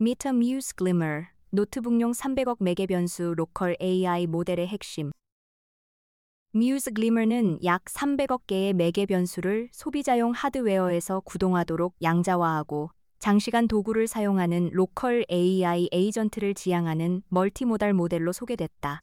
Meet Muse Glimmer, 노트북용 300억 매개 변수 로컬 AI 모델의 핵심. Muse Glimmer는 약 300억 개의 매개 변수를 소비자용 하드웨어에서 구동하도록 양자화하고 장시간 도구를 사용하는 로컬 AI 에이전트를 지향하는 멀티모달 모델로 소개됐다.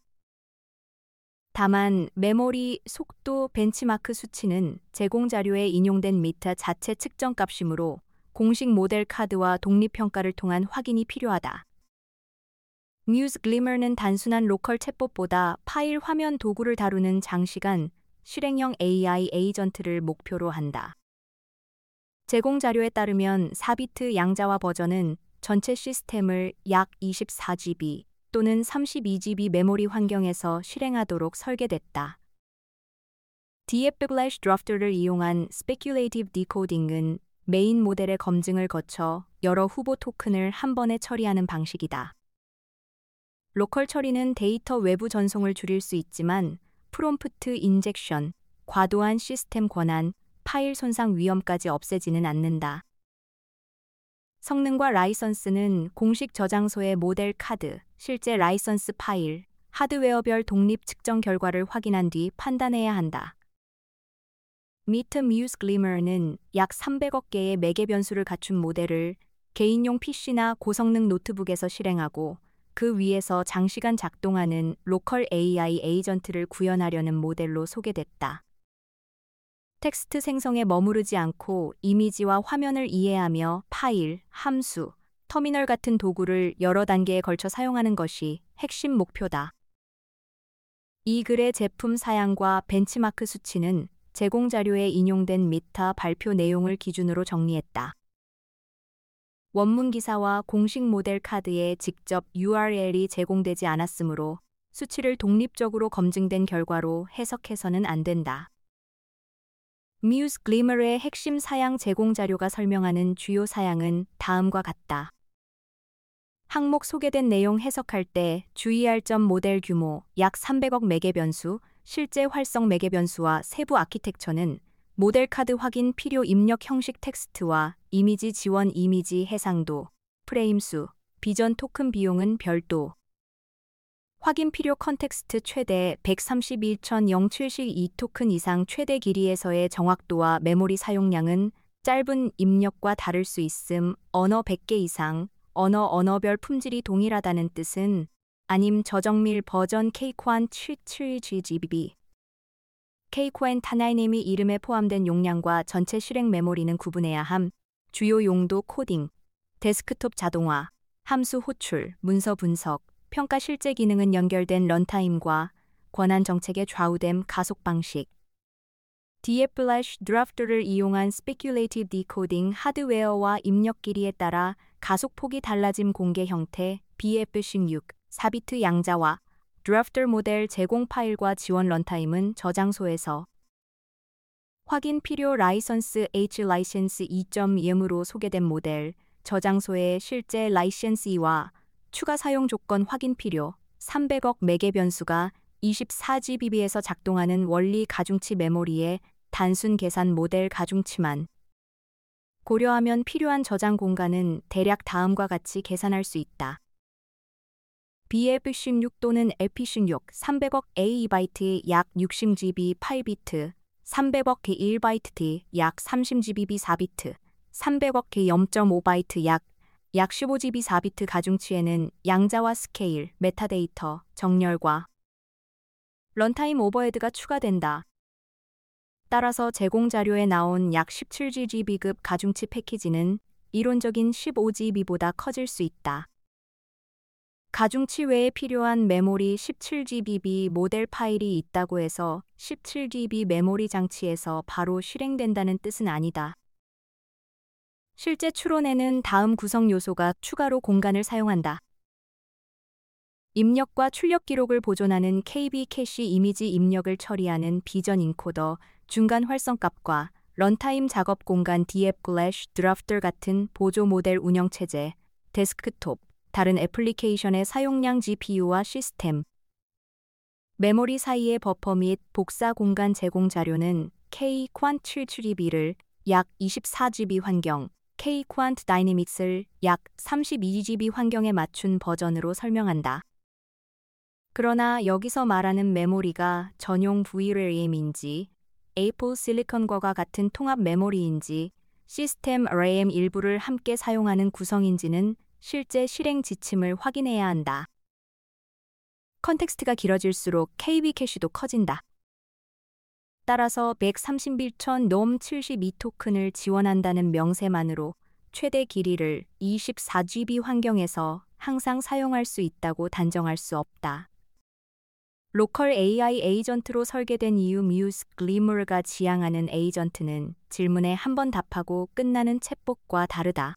다만 메모리, 속도, 벤치마크 수치는 제공 자료에 인용된 미타 자체 측정 값이므로 공식 모델 카드와 독립평가를 통한 확인이 필요하다. Muse Glimmer는 단순한 로컬 챗봇보다 파일 화면 도구를 다루는 장시간 실행형 AI 에이전트를 목표로 한다. 제공 자료에 따르면 4비트 양자화 버전은 전체 시스템을 약 24GB 또는 32GB 메모리 환경에서 실행하도록 설계됐다. DFFlash 드래프터를 이용한 Speculative Decoding은 메인 모델의 검증을 거쳐 여러 후보 토큰을 한 번에 처리하는 방식이다. 로컬 처리는 데이터 외부 전송을 줄일 수 있지만 프롬프트 인젝션, 과도한 시스템 권한, 파일 손상 위험까지 없애지는 않는다. 성능과 라이선스는 공식 저장소의 모델 카드, 실제 라이선스 파일, 하드웨어별 독립 측정 결과를 확인한 뒤 판단해야 한다. Meet Muse Glimmer는 약 300억 개의 매개 변수를 갖춘 모델을 개인용 PC나 고성능 노트북에서 실행하고 그 위에서 장시간 작동하는 로컬 AI 에이전트를 구현하려는 모델로 소개됐다. 텍스트 생성에 머무르지 않고 이미지와 화면을 이해하며 파일, 함수, 터미널 같은 도구를 여러 단계에 걸쳐 사용하는 것이 핵심 목표다. 이 글의 제품 사양과 벤치마크 수치는 제공 자료에 인용된 미타 발표 내용을 기준으로 정리했다. 원문 기사와 공식 모델 카드에 직접 URL이 제공되지 않았으므로 수치를 독립적으로 검증된 결과로 해석해서는 안 된다. Muse Glimmer의 핵심 사양 제공 자료가 설명하는 주요 사양은 다음과 같다. 항목 소개된 내용 해석할 때 주의할 점 모델 규모 약 300억 매개 변수, 실제 활성 매개 변수와 세부 아키텍처는 모델 카드 확인 필요 입력 형식 텍스트와 이미지 지원 이미지 해상도, 프레임 수, 비전 토큰 비용은 별도. 확인 필요 컨텍스트 최대 131,072 토큰 이상 최대 길이에서의 정확도와 메모리 사용량은 짧은 입력과 다를 수 있음. 언어 100개 이상, 언어별 품질이 동일하다는 뜻은 아님 저정밀 버전 케이크완 77GB. 케이크완 타나이네미 이름에 포함된 용량과 전체 실행 메모리는 구분해야 함. 주요 용도 코딩, 데스크톱 자동화, 함수 호출, 문서 분석, 평가 실제 기능은 연결된 런타임과 권한 정책에 좌우됨 가속 방식. DFFlash 드래프터를 이용한 Speculative Decoding 하드웨어와 입력 길이에 따라 가속폭이 달라짐 공개 형태 BF16, 4비트 양자화, 드래프터 모델 제공 파일과 지원 런타임은 저장소에서 확인 필요 라이선스 H 라이센스 2.0으로 소개된 모델, 저장소의 실제 라이센스와 추가 사용 조건 확인 필요 300억 매개 변수가 24GB에서 작동하는 원리 가중치 메모리의 단순 계산 모델 가중치만 고려하면 필요한 저장 공간은 대략 다음과 같이 계산할 수 있다. BF16 또는 LP16 300억 A2바이트 약 60GB 8비트, 300억 K 1바이트 약 30GB 4비트, 300억 K 0.5바이트 약 15GB 4비트 가중치에는 양자화 스케일, 메타데이터, 정렬과 런타임 오버헤드가 추가된다. 따라서 제공 자료에 나온 약 17GB급 가중치 패키지는 이론적인 15GB보다 커질 수 있다. 가중치 외에 필요한 메모리 17GB 모델 파일이 있다고 해서 17GB 메모리 장치에서 바로 실행된다는 뜻은 아니다. 실제 추론에는 다음 구성 요소가 추가로 공간을 사용한다. 입력과 출력 기록을 보존하는 KB 캐시 이미지 입력을 처리하는 비전 인코더, 중간 활성값과 런타임 작업 공간 DFFlash 드래프터 같은 보조 모델 운영체제, 데스크톱, 다른 애플리케이션의 사용량 GPU와 시스템, 메모리 사이의 버퍼 및 복사 공간 제공 자료는 K 퀀 7GB를 약 24GB 환경, K-Quant Dynamics을 약 32GB 환경에 맞춘 버전으로 설명한다. 그러나 여기서 말하는 메모리가 전용 VRAM인지 애플 실리컨과 같은 통합 메모리인지 시스템 RAM 일부를 함께 사용하는 구성인지는 실제 실행 지침을 확인해야 한다. 컨텍스트가 길어질수록 KB 캐시도 커진다. 따라서 131천 넘 72 토큰을 지원한다는 명세만으로 최대 길이를 24GB 환경에서 항상 사용할 수 있다고 단정할 수 없다. 로컬 AI 에이전트로 설계된 이유 뮤즈 글리머가 지향하는 에이전트는 질문에 한 번 답하고 끝나는 챗봇과 다르다.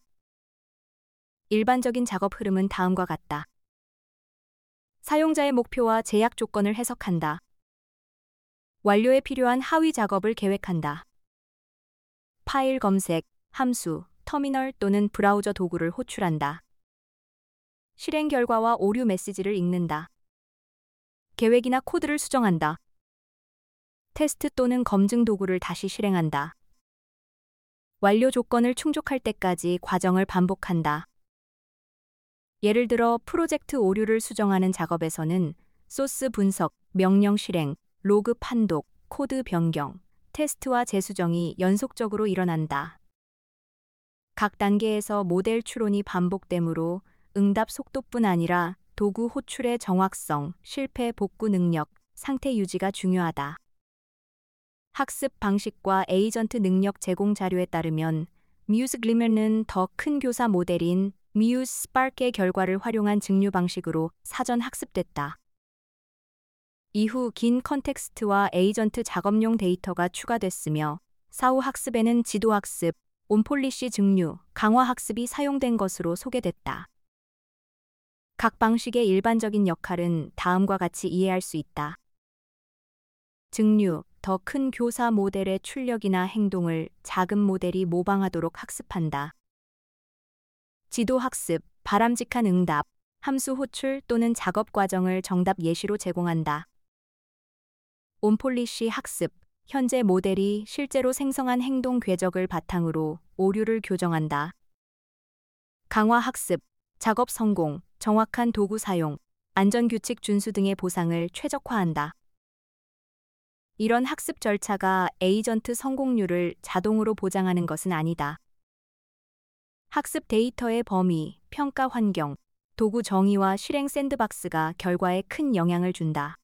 일반적인 작업 흐름은 다음과 같다. 사용자의 목표와 제약 조건을 해석한다. 완료에 필요한 하위 작업을 계획한다. 파일 검색, 함수, 터미널 또는 브라우저 도구를 호출한다. 실행 결과와 오류 메시지를 읽는다. 계획이나 코드를 수정한다. 테스트 또는 검증 도구를 다시 실행한다. 완료 조건을 충족할 때까지 과정을 반복한다. 예를 들어 프로젝트 오류를 수정하는 작업에서는 소스 분석, 명령 실행, 로그 판독, 코드 변경, 테스트와 재수정이 연속적으로 일어난다. 각 단계에서 모델 추론이 반복되므로 응답 속도뿐 아니라 도구 호출의 정확성, 실패 복구 능력, 상태 유지가 중요하다. 학습 방식과 에이전트 능력 제공 자료에 따르면 뮤즈 글리머는 더 큰 교사 모델인 뮤즈 스파크의 결과를 활용한 증류 방식으로 사전 학습됐다. 이후 긴 컨텍스트와 에이전트 작업용 데이터가 추가됐으며 사후 학습에는 지도 학습, 온폴리시 증류, 강화 학습이 사용된 것으로 소개됐다. 각 방식의 일반적인 역할은 다음과 같이 이해할 수 있다. 증류, 더 큰 교사 모델의 출력이나 행동을 작은 모델이 모방하도록 학습한다. 지도 학습, 바람직한 응답, 함수 호출 또는 작업 과정을 정답 예시로 제공한다. 온폴리시 학습, 현재 모델이 실제로 생성한 행동 궤적을 바탕으로 오류를 교정한다. 강화 학습, 작업 성공, 정확한 도구 사용, 안전규칙 준수 등의 보상을 최적화한다. 이런 학습 절차가 에이전트 성공률을 자동으로 보장하는 것은 아니다. 학습 데이터의 범위, 평가 환경, 도구 정의와 실행 샌드박스가 결과에 큰 영향을 준다.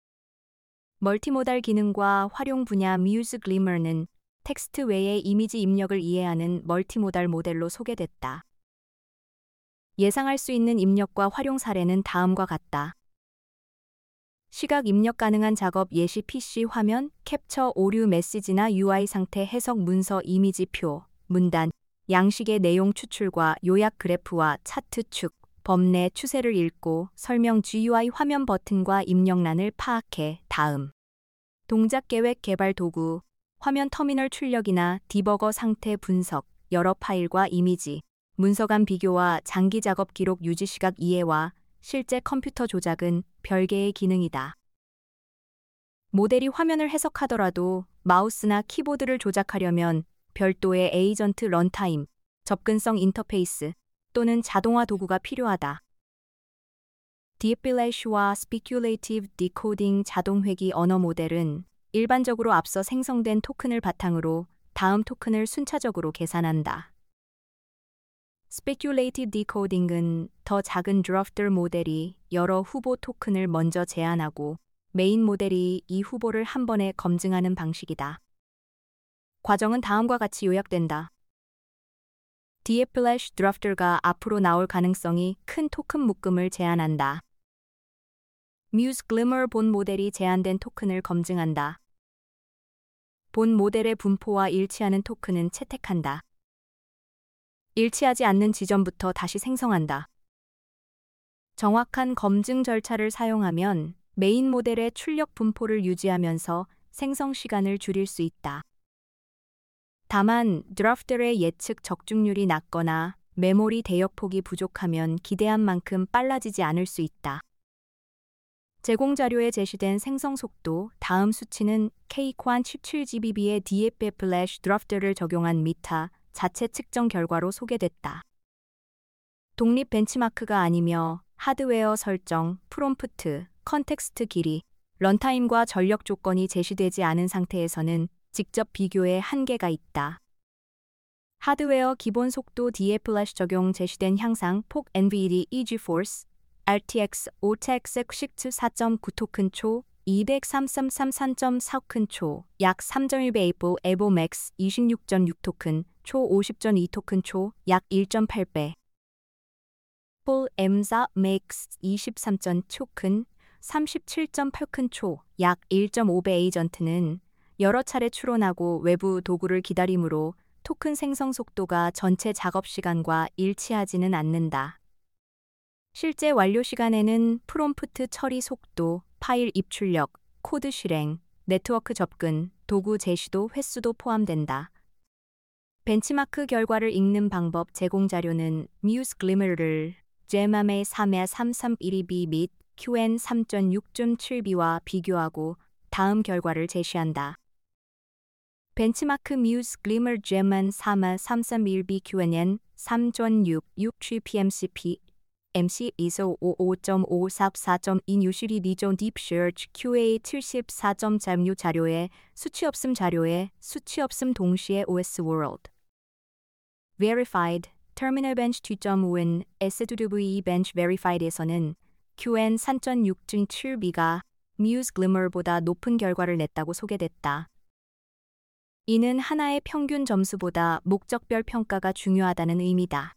멀티모달 기능과 활용 분야 뮤즈 글리머는 텍스트 외의 이미지 입력을 이해하는 멀티모달 모델로 소개됐다. 예상할 수 있는 입력과 활용 사례는 다음과 같다. 시각 입력 가능한 작업 예시 PC 화면, 캡처 오류 메시지나 UI 상태 해석 문서 이미지 표, 문단, 양식의 내용 추출과 요약 그래프와 차트 축, 범례 추세를 읽고 설명 GUI 화면 버튼과 입력란을 파악해 다음. 동작 계획 개발 도구, 화면 터미널 출력이나 디버거 상태 분석, 여러 파일과 이미지, 문서 간 비교와 장기 작업 기록 유지 시각 이해와 실제 컴퓨터 조작은 별개의 기능이다. 모델이 화면을 해석하더라도 마우스나 키보드를 조작하려면 별도의 에이전트 런타임, 접근성 인터페이스 또는 자동화 도구가 필요하다. Deepflash와 Speculative Decoding 자동 회귀 언어 모델은 일반적으로 앞서 생성된 토큰을 바탕으로 다음 토큰을 순차적으로 계산한다. Speculative Decoding은 더 작은 드래프터 모델이 여러 후보 토큰을 먼저 제안하고 메인 모델이 이 후보를 한 번에 검증하는 방식이다. 과정은 다음과 같이 요약된다. Deepflash 드래프터가 앞으로 나올 가능성이 큰 토큰 묶음을 제안한다. 뮤즈 글리머 본 모델이 제안된 토큰을 검증한다. 본 모델의 분포와 일치하는 토큰은 채택한다. 일치하지 않는 지점부터 다시 생성한다. 정확한 검증 절차를 사용하면 메인 모델의 출력 분포를 유지하면서 생성 시간을 줄일 수 있다. 다만 드래프터의 예측 적중률이 낮거나 메모리 대역폭이 부족하면 기대한 만큼 빨라지지 않을 수 있다. 제공 자료에 제시된 생성 속도, 다음 수치는 K-Quant 17GB의 Deepflash 드래프터를 적용한 미타 자체 측정 결과로 소개됐다. 독립 벤치마크가 아니며 하드웨어 설정, 프롬프트, 컨텍스트 길이, 런타임과 전력 조건이 제시되지 않은 상태에서는 직접 비교에 한계가 있다. 하드웨어 기본 속도 DA 플래시 적용 제시된 향상 폭 NVIDIA GeForce RTX 5x 4.9 토큰 초 203.33.4 토큰 초 약 3.1배 에이플 에보 맥스 26.6 토큰 초 50.2 토큰 초 약 1.8배 풀 M4 맥스 23.0 토큰 37.8큰 초 약 1.5배 에이전트는 여러 차례 추론하고 외부 도구를 기다리므로 토큰 생성 속도가 전체 작업 시간과 일치하지는 않는다. 실제 완료 시간에는 프롬프트 처리 속도, 파일 입출력, 코드 실행, 네트워크 접근, 도구 제시도 횟수도 포함된다. 벤치마크 결과를 읽는 방법 제공 자료는 Muse Glimmer를 GMMA 3.331B 및 QN 3.6.7B와 비교하고 다음 결과를 제시한다. 벤치마크 Muse Glimmer GMM 3.331B QNN 3.6 6GPMCP MC ISO 55.544.2 뉴시리 리존 딥셔치 QA 74.06 자료에 수치 없음 자료에 수치 없음 동시에 OS World Verified Terminal Bench 2.5은 SWE Bench Verified에서는 QN 3.6.7B가 Muse Glimmer보다 높은 결과를 냈다고 소개됐다. 이는 하나의 평균 점수보다 목적별 평가가 중요하다는 의미다.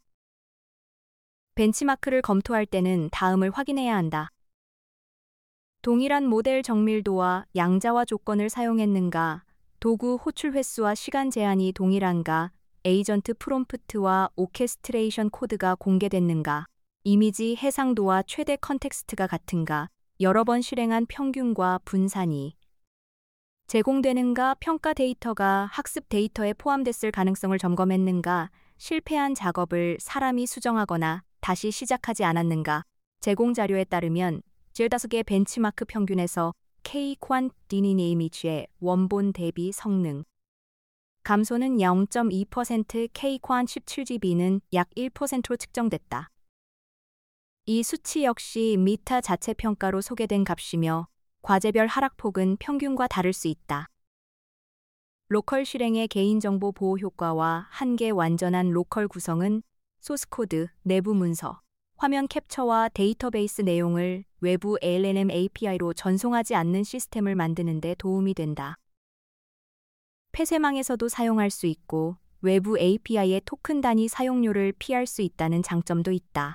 벤치마크를 검토할 때는 다음을 확인해야 한다. 동일한 모델 정밀도와 양자화 조건을 사용했는가, 도구 호출 횟수와 시간 제한이 동일한가, 에이전트 프롬프트와 오케스트레이션 코드가 공개됐는가, 이미지 해상도와 최대 컨텍스트가 같은가, 여러 번 실행한 평균과 분산이 제공되는가, 평가 데이터가 학습 데이터에 포함됐을 가능성을 점검했는가, 실패한 작업을 사람이 수정하거나 다시 시작하지 않았는가. 제공 자료에 따르면 15개 벤치마크 평균에서 K-퀀티니 이미지의 원본 대비 성능 감소는 0.2%, K-관 17GB는 약 1%로 측정됐다. 이 수치 역시 미타 자체 평가로 소개된 값이며 과제별 하락폭은 평균과 다를 수 있다. 로컬 실행의 개인정보 보호 효과와 한계 완전한 로컬 구성은 소스코드, 내부 문서, 화면 캡처와 데이터베이스 내용을 외부 ALNM API로 전송하지 않는 시스템을 만드는 데 도움이 된다. 폐쇄망에서도 사용할 수 있고 외부 API의 토큰 단위 사용료를 피할 수 있다는 장점도 있다.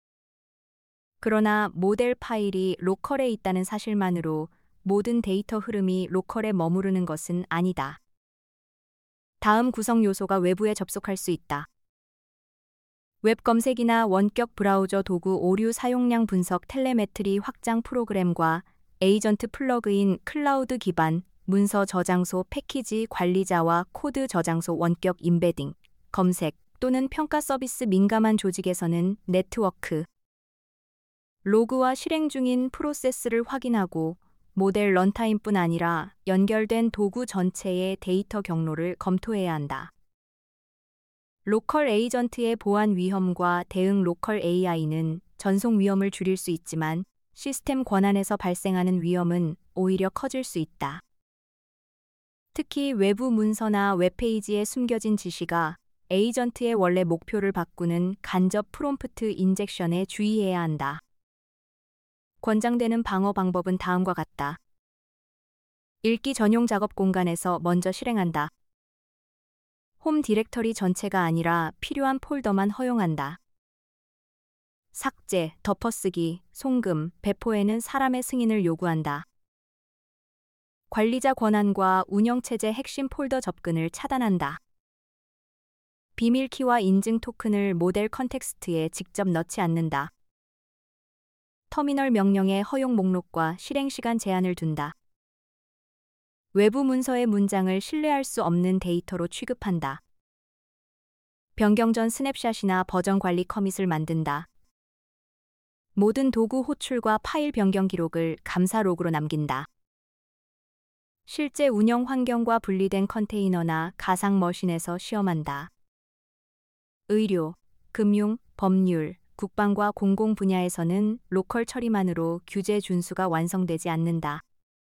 그러나 모델 파일이 로컬에 있다는 사실만으로 모든 데이터 흐름이 로컬에 머무르는 것은 아니다. 다음 구성 요소가 외부에 접속할 수 있다. 웹 검색이나 원격 브라우저 도구 오류 사용량 분석 텔레메트리 확장 프로그램과 에이전트 플러그인 클라우드 기반 문서 저장소 패키지 관리자와 코드 저장소 원격 임베딩 검색 또는 평가 서비스 민감한 조직에서는 네트워크 로그와 실행 중인 프로세스를 확인하고 모델 런타임뿐 아니라 연결된 도구 전체의 데이터 경로를 검토해야 한다. 로컬 에이전트의 보안 위험과 대응 로컬 AI는 전송 위험을 줄일 수 있지만 시스템 권한에서 발생하는 위험은 오히려 커질 수 있다. 특히 외부 문서나 웹페이지에 숨겨진 지시가 에이전트의 원래 목표를 바꾸는 간접 프롬프트 인젝션에 주의해야 한다. 권장되는 방어 방법은 다음과 같다. 읽기 전용 작업 공간에서 먼저 실행한다. 홈 디렉터리 전체가 아니라 필요한 폴더만 허용한다. 삭제, 덮어쓰기, 송금, 배포에는 사람의 승인을 요구한다. 관리자 권한과 운영체제 핵심 폴더 접근을 차단한다. 비밀키와 인증 토큰을 모델 컨텍스트에 직접 넣지 않는다. 터미널 명령의 허용 목록과 실행시간 제한을 둔다. 외부 문서의 문장을 신뢰할 수 없는 데이터로 취급한다. 변경 전 스냅샷이나 버전 관리 커밋을 만든다. 모든 도구 호출과 파일 변경 기록을 감사 로그로 남긴다. 실제 운영 환경과 분리된 컨테이너나 가상 머신에서 시험한다. 의료, 금융, 법률, 국방과 공공 분야에서는 로컬 처리만으로 규제 준수가 완성되지 않는다.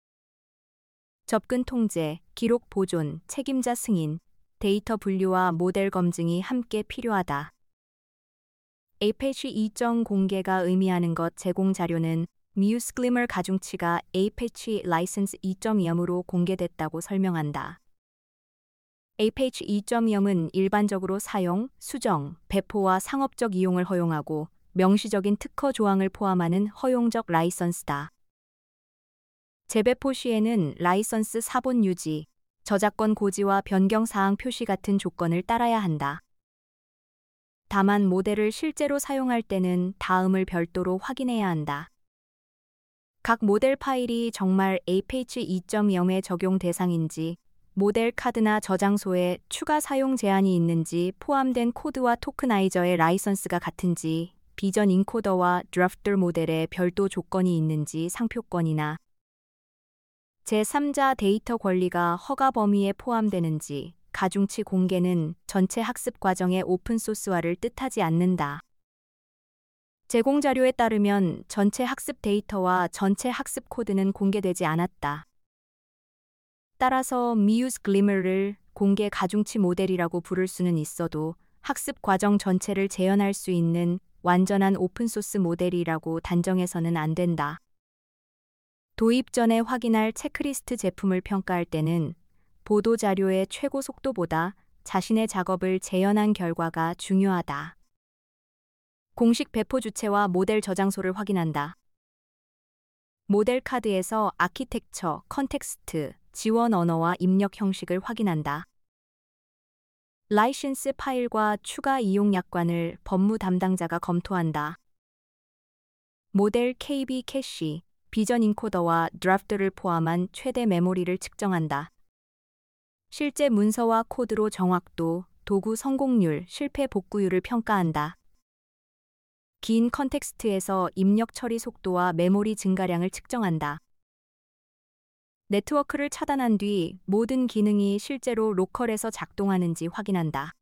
접근 통제, 기록 보존, 책임자 승인, 데이터 분류와 모델 검증이 함께 필요하다. APACH 2점 공개가 의미하는 것 제공 자료는 Muse Glimmer 가중치가 APACH 라이선스 2.0으로 공개됐다고 설명한다. APACH 2.0은 일반적으로 사용, 수정, 배포와 상업적 이용을 허용하고 명시적인 특허 조항을 포함하는 허용적 라이선스다. 재배포 시에는 라이선스 사본 유지, 저작권 고지와 변경 사항 표시 같은 조건을 따라야 한다. 다만 모델을 실제로 사용할 때는 다음을 별도로 확인해야 한다. 각 모델 파일이 정말 APACH 2.0의 적용 대상인지, 모델 카드나 저장소에 추가 사용 제한이 있는지, 포함된 코드와 토크나이저의 라이선스가 같은지, 비전 인코더와 드래프터 모델에 별도 조건이 있는지 상표권이나 제3자 데이터 권리가 허가 범위에 포함되는지, 가중치 공개는 전체 학습 과정의 오픈소스화를 뜻하지 않는다. 제공 자료에 따르면 전체 학습 데이터와 전체 학습 코드는 공개되지 않았다. 따라서 Muse Glimmer를 공개 가중치 모델이라고 부를 수는 있어도 학습 과정 전체를 재현할 수 있는 완전한 오픈소스 모델이라고 단정해서는 안 된다. 도입 전에 확인할 체크리스트 제품을 평가할 때는 보도 자료의 최고 속도보다 자신의 작업을 재현한 결과가 중요하다. 공식 배포 주체와 모델 저장소를 확인한다. 모델 카드에서 아키텍처, 컨텍스트, 지원 언어와 입력 형식을 확인한다. 라이선스 파일과 추가 이용 약관을 법무 담당자가 검토한다. 모델 KB 캐시, 비전 인코더와 드래프터를 포함한 최대 메모리를 측정한다. 실제 문서와 코드로 정확도, 도구 성공률, 실패 복구율을 평가한다. 긴 컨텍스트에서 입력 처리 속도와 메모리 증가량을 측정한다. 네트워크를 차단한 뒤 모든 기능이 실제로 로컬에서 작동하는지 확인한다.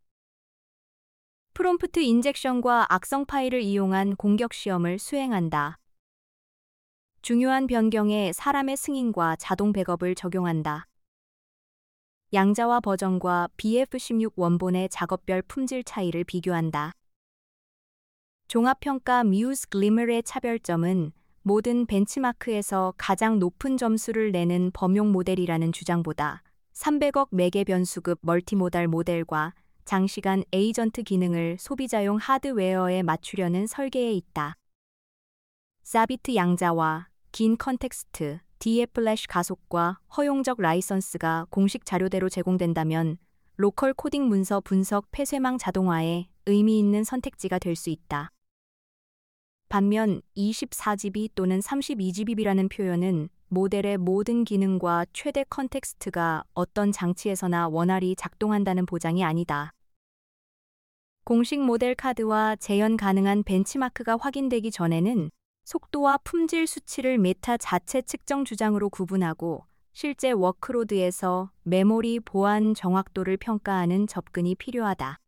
프롬프트 인젝션과 악성 파일을 이용한 공격 시험을 수행한다. 중요한 변경에 사람의 승인과 자동 백업을 적용한다. 양자화 버전과 BF16 원본의 작업별 품질 차이를 비교한다. 종합평가 Muse Glimmer의 차별점은 모든 벤치마크에서 가장 높은 점수를 내는 범용 모델이라는 주장보다 300억 매개 변수급 멀티모달 모델과 장시간 에이전트 기능을 소비자용 하드웨어에 맞추려는 설계에 있다. 사비트 양자화, 긴 컨텍스트, DF 플래시 가속과 허용적 라이선스가 공식 자료대로 제공된다면 로컬 코딩 문서 분석 폐쇄망 자동화에 의미 있는 선택지가 될 수 있다. 반면 24GB 또는 32GB라는 표현은 모델의 모든 기능과 최대 컨텍스트가 어떤 장치에서나 원활히 작동한다는 보장이 아니다. 공식 모델 카드와 재현 가능한 벤치마크가 확인되기 전에는 속도와 품질 수치를 메타 자체 측정 주장으로 구분하고 실제 워크로드에서 메모리 보안 정확도를 평가하는 접근이 필요하다.